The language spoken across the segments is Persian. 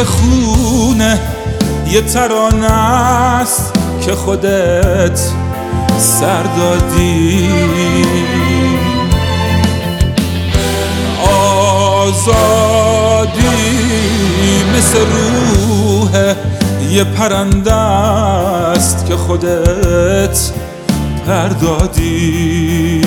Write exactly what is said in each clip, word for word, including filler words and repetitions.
مثل خونه یه ترانه است که خودت سر دادی. آزادی مثل روح یه پرنده است که خودت پر دادی.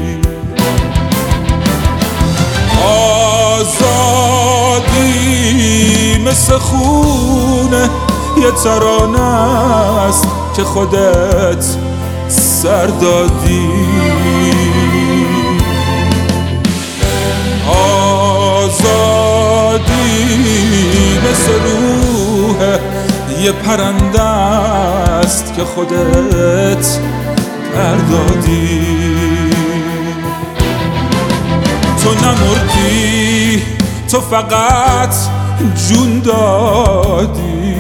آزادی مثل خونه یه ترانه است که خودت سر دادی. آزادی مثل روح یه پرنده است که خودت پر دادی. تو نمردی، تو فقط جون دادی.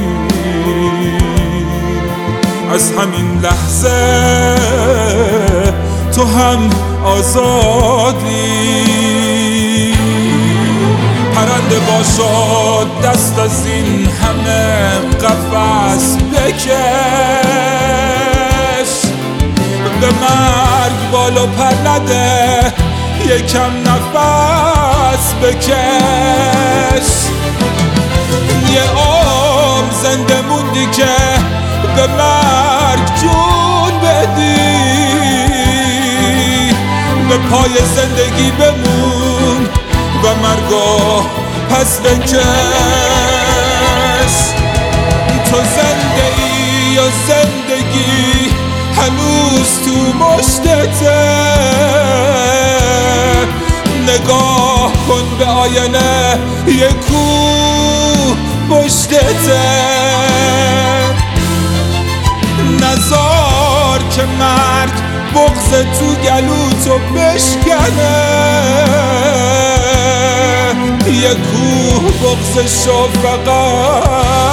از همین لحظه تو هم آزادی. پرنده باشد دست از این همه قفس بکش، به مرگ بالا پر نده، یکم نفس بکش. یه عمر زنده موندی که به مرگ جون بدی، به پای زندگی بمون و مرگو پس بکش. تو زنده ای یا زندگی هنوز تو مشتته. نگاه کن به آینه، یه کوه پشتته. نزار که مرگ بغض تو گلوتو بشکنه. یه کوه بغضشو فقط